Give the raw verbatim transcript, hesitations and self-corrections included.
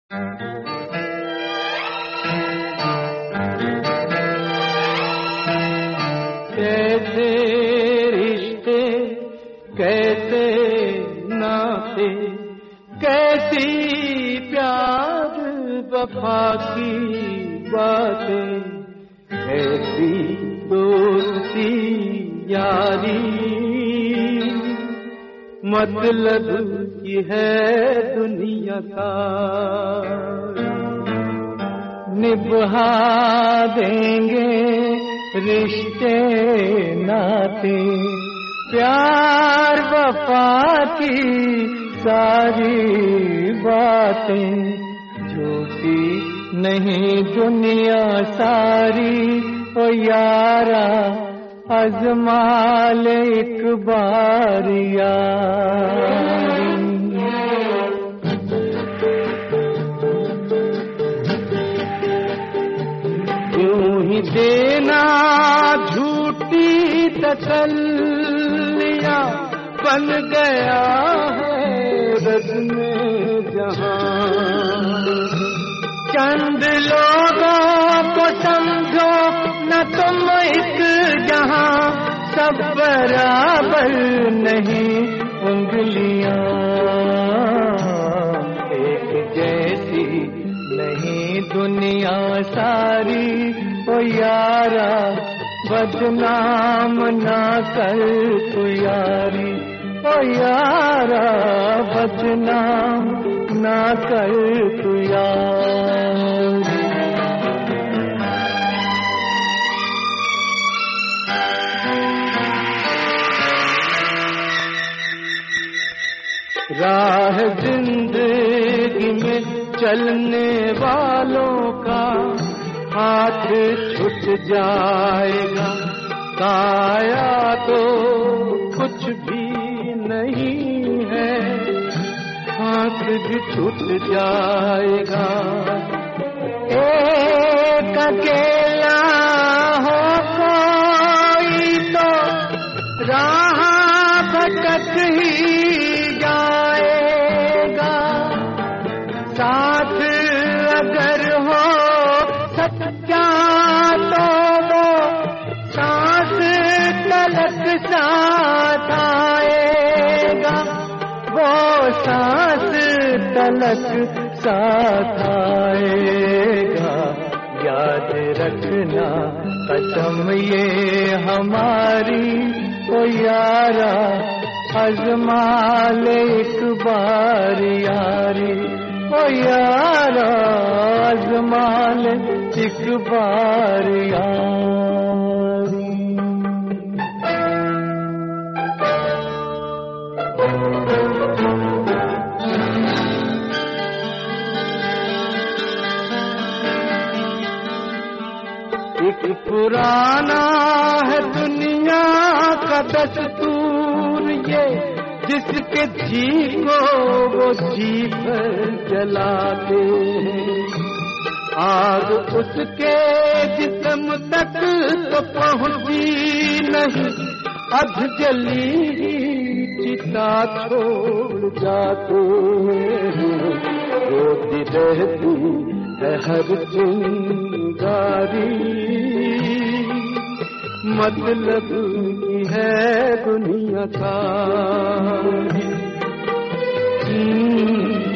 कैसे रिश्ते कैसे नाते, कैसी प्यार वफा की बातें, कैसी दोस्ती यारी, मतलब की है दुनिया का। निभा देंगे रिश्ते नाते, प्यार वफा की सारी बातें, झूठी नहीं दुनिया सारी। ओ यारा आज़मा ले एक बार यारी। यूं ही देना झूठी तसल्लियां बन गया है रज़्म जहां। चंद लोगों को समझो न तुम एक जहां, सब बराबर नहीं उंगलियां एक जैसी नहीं दुनिया सारी। ओ यारा बदनाम ना कर तू यारी। ओ यारा बदनाम ना कर तू यारी। राह जिंदगी में चलने वालों का हाथ छूट जाएगा, काया तो कुछ भी नहीं है, हाथ भी छूट जाएगा। एक अकेला हो कोई तो राह भटक ही जाएगा, साथ अगर हो सच्चा तो वो सांस तलक साथ आएगा, वो सांस तलक साथ आएगा। याद रखना कसम ये हमारी। ओ यारा आज़मा ले एक बार यारी। ओ यारा आज़मा ले एक बार यारी। एक पुराना है दुनिया का दस्तूर ये, जिसके जी को वो जी पर जलाते हैं। आग उसके जिस्म तक तो पहुंची नहीं, अध जली चिता छोड़ जाते हैं। रोती रहती है हर चिंगारी, मतलब की है दुनिया का।